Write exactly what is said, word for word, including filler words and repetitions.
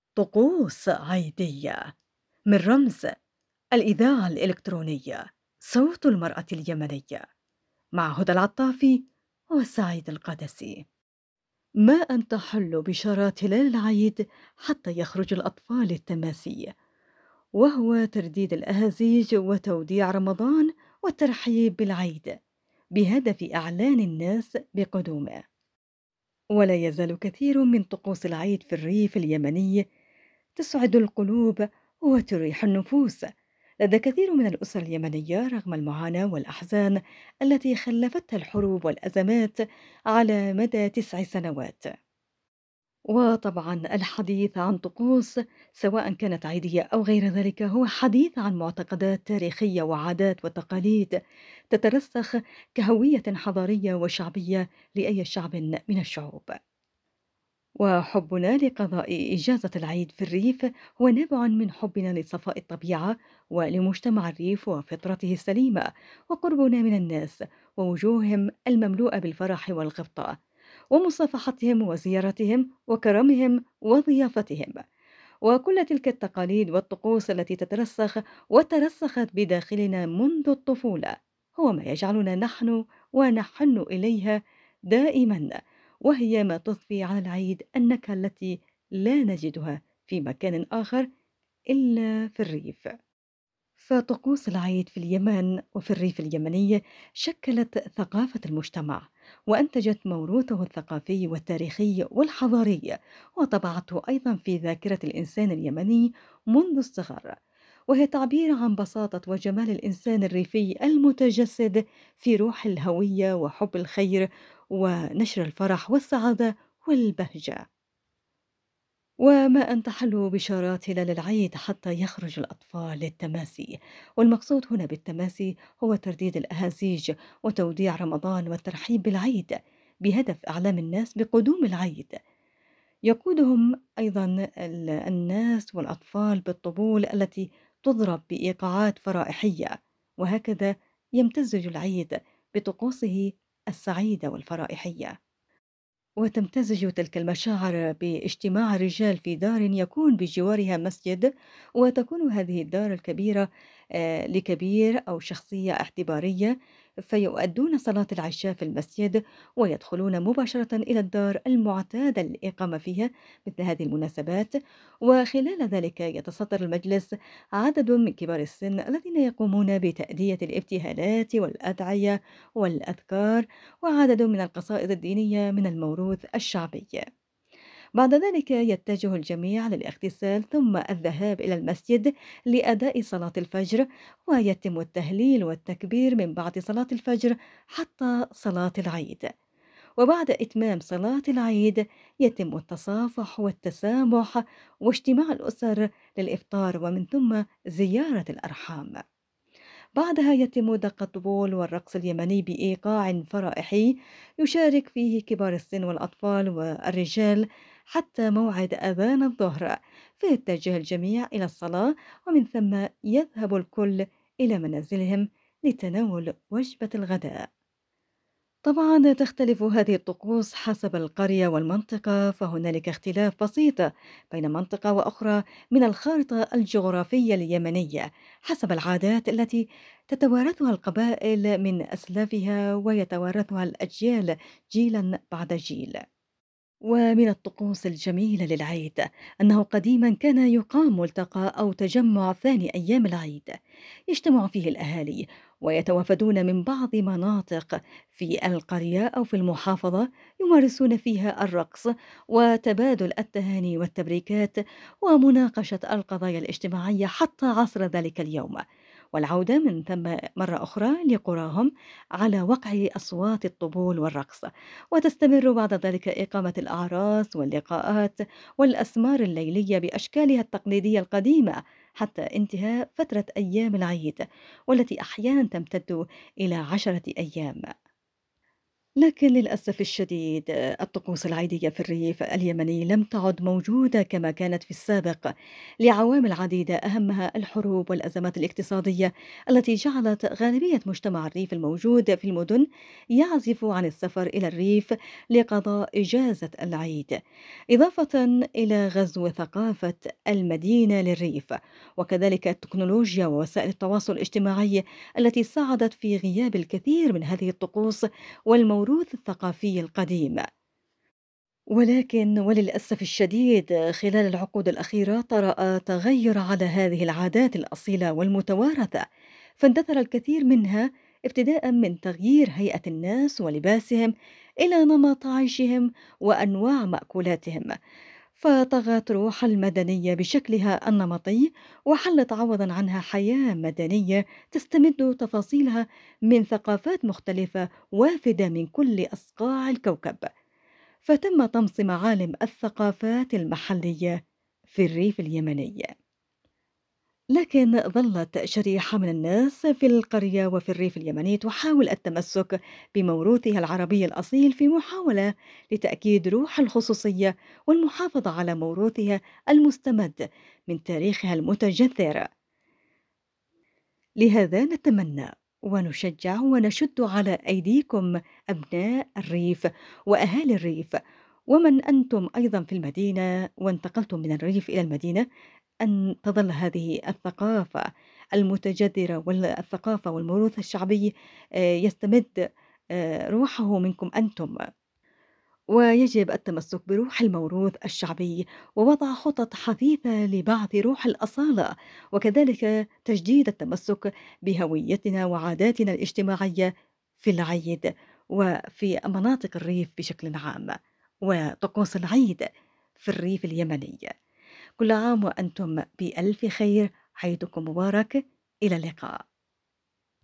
طقوس عيدية من رمز الإذاعة الإلكترونية، صوت المرأة اليمنية، مع هدى العطافي وسعيد القادسي. ما أن تحل بشارات هلال العيد حتى يخرج الأطفال للتماسي، وهو ترديد الأهازيج وتوديع رمضان والترحيب بالعيد بهدف إعلان الناس بقدومه. ولا يزال كثير من طقوس العيد في الريف اليمني تسعد القلوب وتريح النفوس لدى كثير من الأسر اليمنية رغم المعاناة والأحزان التي خلفتها الحروب والأزمات على مدى تسع سنوات. وطبعا الحديث عن طقوس سواء كانت عيدية أو غير ذلك هو حديث عن معتقدات تاريخية وعادات وتقاليد تترسخ كهوية حضارية وشعبية لأي شعب من الشعوب. وحبنا لقضاء إجازة العيد في الريف هو نابع من حبنا لصفاء الطبيعة ولمجتمع الريف وفطرته السليمة وقربنا من الناس ووجوههم المملوءة بالفرح والغبطة ومصافحتهم وزيارتهم وكرمهم وضيافتهم. وكل تلك التقاليد والطقوس التي تترسخ وترسخت بداخلنا منذ الطفولة هو ما يجعلنا نحن ونحن إليها دائما، وهي ما تضفي على العيد النكهة التي لا نجدها في مكان آخر إلا في الريف. فطقوس العيد في اليمن وفي الريف اليمني شكلت ثقافة المجتمع وأنتجت موروثه الثقافي والتاريخي والحضاري وطبعته أيضا في ذاكرة الإنسان اليمني منذ الصغر، وهي تعبير عن بساطة وجمال الإنسان الريفي المتجسد في روح الهوية وحب الخير ونشر الفرح والسعادة والبهجة. وما أن تحلو بشارات هلال العيد حتى يخرج الأطفال للتماسي، والمقصود هنا بالتماسي هو ترديد الأهازيج وتوديع رمضان والترحيب بالعيد بهدف إعلام الناس بقدوم العيد. يقودهم أيضا ال- الناس والأطفال بالطبول التي تضرب بإيقاعات فرائحية، وهكذا يمتزج العيد بطقوسه السعيدة والفرائحية. وتمتزج تلك المشاعر باجتماع الرجال في دار يكون بجوارها مسجد، وتكون هذه الدار الكبيرة آه، لكبير أو شخصية اعتبارية، فيؤدون صلاة العشاء في المسجد ويدخلون مباشرة إلى الدار المعتادة للإقامة فيها مثل هذه المناسبات. وخلال ذلك يتصدر المجلس عدد من كبار السن الذين يقومون بتأدية الابتهالات والأدعية والأذكار وعدد من القصائد الدينية من الموروث الشعبي. بعد ذلك يتجه الجميع للاغتسال ثم الذهاب إلى المسجد لأداء صلاة الفجر، ويتم التهليل والتكبير من بعد صلاة الفجر حتى صلاة العيد. وبعد إتمام صلاة العيد يتم التصافح والتسامح واجتماع الأسر للإفطار ومن ثم زيارة الأرحام. بعدها يتم دق الطبول والرقص اليمني بإيقاع فرائحي يشارك فيه كبار السن والأطفال والرجال حتى موعد أذان الظهر، فيتجه الجميع إلى الصلاة ومن ثم يذهب الكل إلى منازلهم لتناول وجبة الغداء. طبعا تختلف هذه الطقوس حسب القرية والمنطقة، فهنالك اختلاف بسيط بين منطقة وأخرى من الخارطة الجغرافية اليمنية حسب العادات التي تتوارثها القبائل من أسلافها ويتوارثها الأجيال جيلا بعد جيل. ومن الطقوس الجميلة للعيد أنه قديما كان يقام ملتقى أو تجمع ثاني أيام العيد يجتمع فيه الأهالي ويتوافدون من بعض مناطق في القرية أو في المحافظة يمارسون فيها الرقص وتبادل التهاني والتبريكات ومناقشة القضايا الاجتماعية حتى عصر ذلك اليوم، والعودة من ثم مرة أخرى لقراهم على وقع أصوات الطبول والرقص. وتستمر بعد ذلك إقامة الأعراس واللقاءات والأسمار الليلية بأشكالها التقليدية القديمة حتى انتهاء فترة أيام العيد، والتي أحيانا تمتد إلى عشرة أيام. لكن للأسف الشديد الطقوس العيدية في الريف اليمني لم تعد موجودة كما كانت في السابق لعوامل عديدة، أهمها الحروب والأزمات الاقتصادية التي جعلت غالبية مجتمع الريف الموجود في المدن يعزف عن السفر إلى الريف لقضاء إجازة العيد، إضافة إلى غزو ثقافة المدينة للريف، وكذلك التكنولوجيا ووسائل التواصل الاجتماعي التي ساعدت في غياب الكثير من هذه الطقوس والموروث الثقافي القديم. ولكن وللأسف الشديد خلال العقود الأخيرة طرأ تغير على هذه العادات الأصيلة والمتوارثة، فاندثر الكثير منها ابتداء من تغيير هيئة الناس ولباسهم إلى نمط عيشهم وأنواع مأكولاتهم، فطغت روح المدنية بشكلها النمطي وحلت عوضا عنها حياة مدنية تستمد تفاصيلها من ثقافات مختلفة وافدة من كل أصقاع الكوكب، فتم طمس معالم الثقافات المحلية في الريف اليمني. لكن ظلت شريحة من الناس في القرية وفي الريف اليمني تحاول التمسك بموروثها العربي الأصيل في محاولة لتأكيد روح الخصوصية والمحافظة على موروثها المستمد من تاريخها المتجذر. لهذا نتمنى ونشجع ونشد على أيديكم أبناء الريف وأهالي الريف، ومن أنتم أيضا في المدينة وانتقلتم من الريف إلى المدينة، أن تظل هذه الثقافة المتجذرة والثقافة والموروث الشعبي آه، يستمد آه، روحه منكم أنتم، ويجب التمسك بروح الموروث الشعبي ووضع خطط حثيثة لبعث روح الأصالة، وكذلك تجديد التمسك بهويتنا وعاداتنا الاجتماعية في العيد وفي مناطق الريف بشكل عام، وطقوس العيد في الريف اليمني. كل عام وأنتم بألف خير، عيدكم مبارك، إلى اللقاء.